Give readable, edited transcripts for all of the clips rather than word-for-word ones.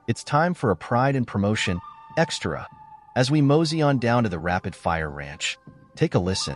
It's time for a Pride and Promotion Extra as we mosey on down to the Rapid Fire Ranch. Take a listen.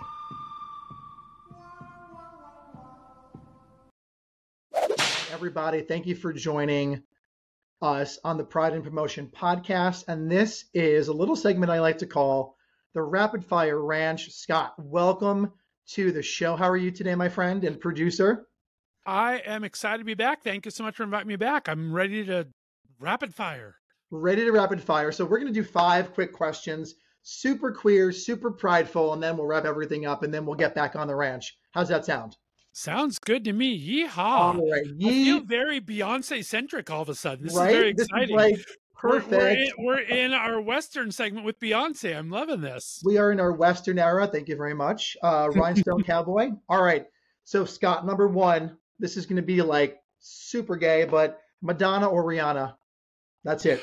Everybody, thank you for joining us on the Pride and Promotion podcast. And this is a little segment I like to call the Rapid Fire Ranch. Scott, welcome to the show. How are you today, my friend and producer? I am excited to be back. Thank you so much for inviting me back. I'm ready to rapid fire. Ready to rapid fire. So we're going to do 5 quick questions, super queer, super prideful, and then we'll wrap everything up and then we'll get back on the ranch. How's that sound? Sounds good to me. Yeehaw. All right. I feel very Beyonce-centric all of a sudden. This right? is very This exciting. is like perfect. We're in our Western segment with Beyonce. I'm loving this. We are in our Western era. Thank you very much. Rhinestone Cowboy. All right. So, Scott, number 1, this is going to be like super gay, but Madonna or Rihanna? That's it.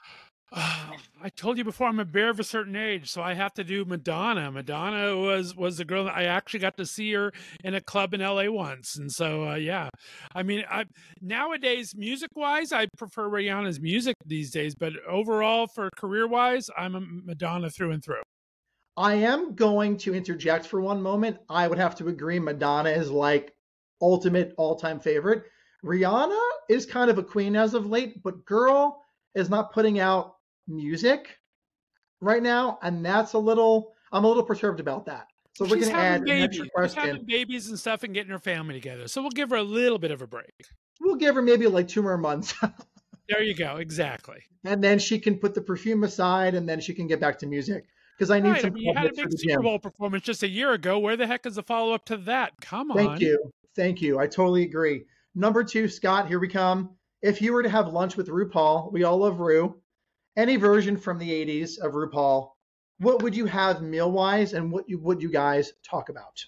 I told you before, I'm a bear of a certain age, so I have to do Madonna. Madonna was the girl that I actually got to see her in a club in LA once. And so, yeah, I mean, nowadays, music-wise, I prefer Rihanna's music these days, but overall, for career-wise, I'm a Madonna through and through. I am going to interject for one moment. I would have to agree Madonna is like ultimate all-time favorite. Rihanna is kind of a queen as of late, but girl is not putting out music right now, and I'm a little perturbed about that. So we're going to add an extra question. She's having babies and stuff and getting her family together. So we'll give her a little bit of a break. We'll give her maybe like 2 more months. There you go. Exactly. And then she can put the perfume aside, and then she can get back to music. Because I need some. You had a big Super Bowl performance just a year ago. Where the heck is the follow-up to that? Come on. Thank you. I totally agree. Number 2, Scott, here we come. If you were to have lunch with RuPaul, we all love Ru, any version from the 80s of RuPaul, what would you have meal-wise, and what would you guys talk about?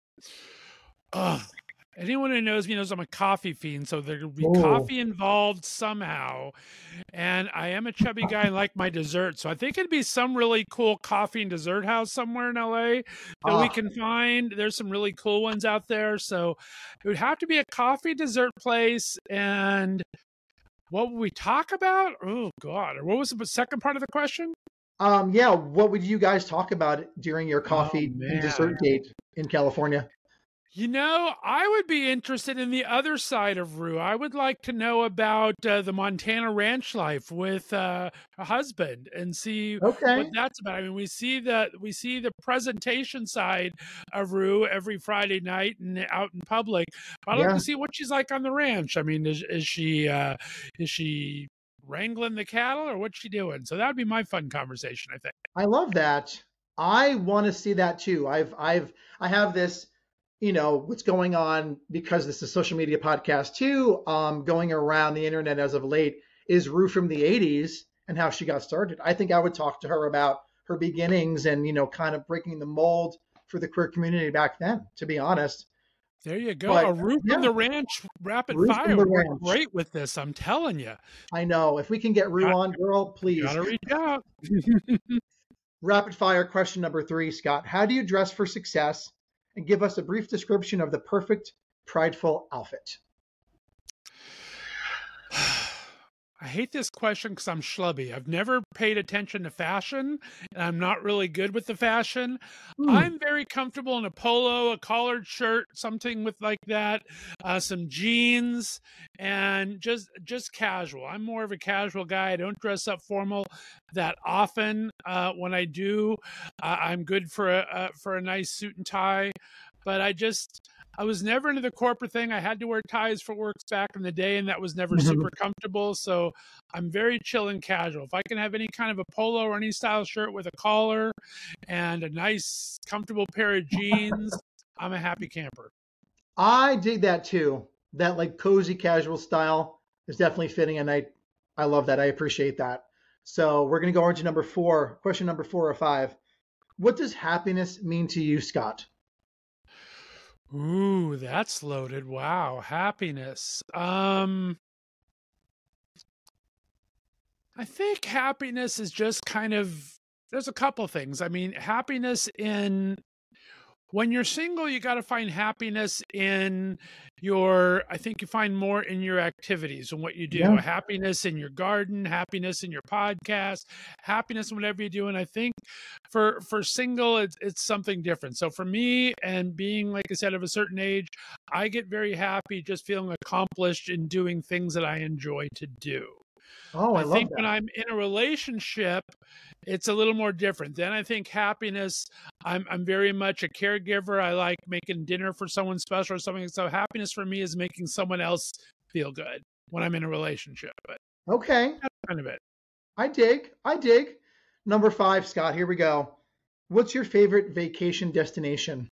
Anyone who knows me knows I'm a coffee fiend, so there will be coffee involved somehow. And I am a chubby guy and like my dessert, so I think it'd be some really cool coffee and dessert house somewhere in LA that we can find. There's some really cool ones out there, so it would have to be a coffee dessert place. And what would we talk about? Oh, God. Or what was the second part of the question? Yeah, what would you guys talk about during your coffee and dessert date in California? You know, I would be interested in the other side of Ru. I would like to know about the Montana ranch life with a husband and see what that's about. I mean, we see the presentation side of Ru every Friday night and out in public. I'd like to see what she's like on the ranch. I mean, is she wrangling the cattle or what's she doing? So that would be my fun conversation, I think. I love that. I want to see that too. I have this, what's going on, because this is a social media podcast too, going around the internet as of late, is Ru from the 80s and how she got started. I think I would talk to her about her beginnings and, kind of breaking the mold for the queer community back then, to be honest. There you go. A Ru from the ranch rapid fire would work great with this, I'm telling you. I know. If we can get Ru on, girl, please. Gotta reach out. Rapid fire question number 3, Scott. How do you dress for success? And give us a brief description of the perfect prideful outfit. I hate this question because I'm schlubby. I've never paid attention to fashion, and I'm not really good with the fashion. I'm very comfortable in a polo, a collared shirt, something with like that, some jeans, and just casual. I'm more of a casual guy. I don't dress up formal that often. When I do, I'm good for a nice suit and tie. But I was never into the corporate thing. I had to wear ties for work back in the day, and that was never super comfortable. So I'm very chill and casual. If I can have any kind of a polo or any style shirt with a collar and a nice, comfortable pair of jeans, I'm a happy camper. I dig that too. That like cozy casual style is definitely fitting, and I love that. I appreciate that. So we're going to go on to number 4, question number 4 or 5. What does happiness mean to you, Scott? Ooh, that's loaded. Wow. Happiness. I think happiness is just kind of, there's a couple things. I mean, happiness in When you're single, you got to find happiness in I think you find more in your activities and what you do. Yeah. Happiness in your garden, happiness in your podcast, happiness in whatever you do. And I think for single, it's something different. So for me, and being, like I said, of a certain age, I get very happy just feeling accomplished in doing things that I enjoy to do. Oh, I I love think that. when I'm in a relationship, it's a little more different. Then I think happiness, I'm very much a caregiver. I like making dinner for someone special or something. So happiness for me is making someone else feel good when I'm in a relationship. But Okay. that's kind of it. I dig. I dig. Number 5, Scott, here we go. What's your favorite vacation destination?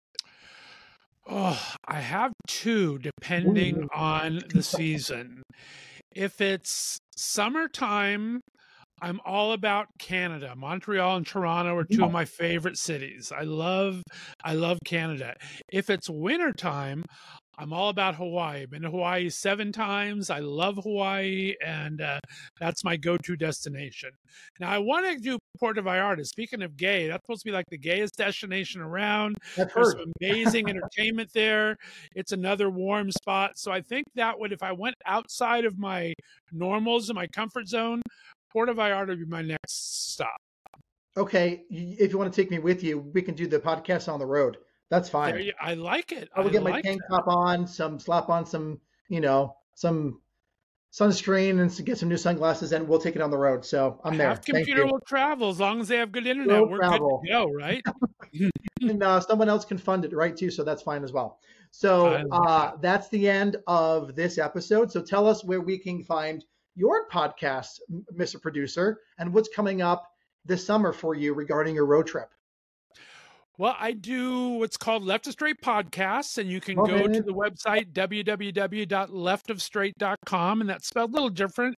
Oh, I have two depending on the season. If it's summertime, I'm all about Canada. Montreal and Toronto are two of my favorite cities. I love Canada. If it's wintertime, I'm all about Hawaii. I've been to Hawaii 7 times. I love Hawaii, and that's my go-to destination. Now, I want to do Puerto Vallarta. Speaking of gay, that's supposed to be like the gayest destination around. I've There's heard. some amazing entertainment there. It's another warm spot. So I think that would, if I went outside of my normals and my comfort zone, Puerto Vallarta would be my next stop. Okay, if you want to take me with you, we can do the podcast on the road. That's fine. I like it. I will get my tank top on, slap on some, some sunscreen and get some new sunglasses, and we'll take it on the road. So I'm there. Half computer will travel as long as they have good internet. Will We're travel. good to go, right? And someone else can fund it, right, too. So that's fine as well. So that's the end of this episode. So tell us where we can find your podcast, Mr. Producer, and what's coming up this summer for you regarding your road trip. Well, I do what's called Left of Straight podcasts, and you can go to the website www.leftofstraight.com, and that's spelled a little different,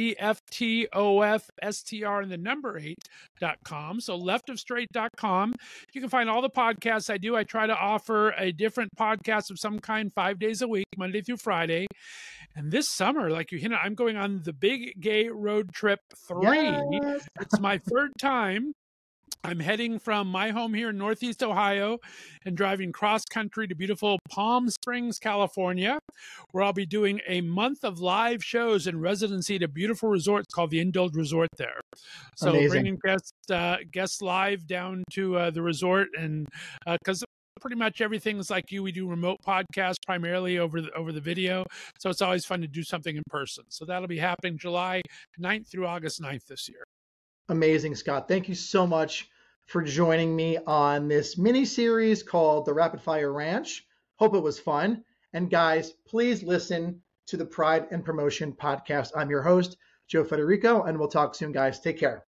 LEFTOFSTR and the number 8.com. So leftofstraight.com. You can find all the podcasts I do. I try to offer a different podcast of some kind 5 days a week, Monday through Friday. And this summer, like you hinted, I'm going on the Big Gay Road Trip 3. Yes. It's my 3rd time. I'm heading from my home here in Northeast Ohio and driving cross country to beautiful Palm Springs, California, where I'll be doing a month of live shows in residency at a beautiful resort called the Indulge Resort there. So bringing guests live down to the resort, and because pretty much everything's like we do remote podcasts primarily over the video. So it's always fun to do something in person. So that'll be happening July 9th through August 9th this year. Amazing, Scott. Thank you so much for joining me on this mini series called The Rapid Fire Ranch. Hope it was fun. And guys, please listen to the Pride and Promotion podcast. I'm your host, Joe Federico, and we'll talk soon, guys. Take care.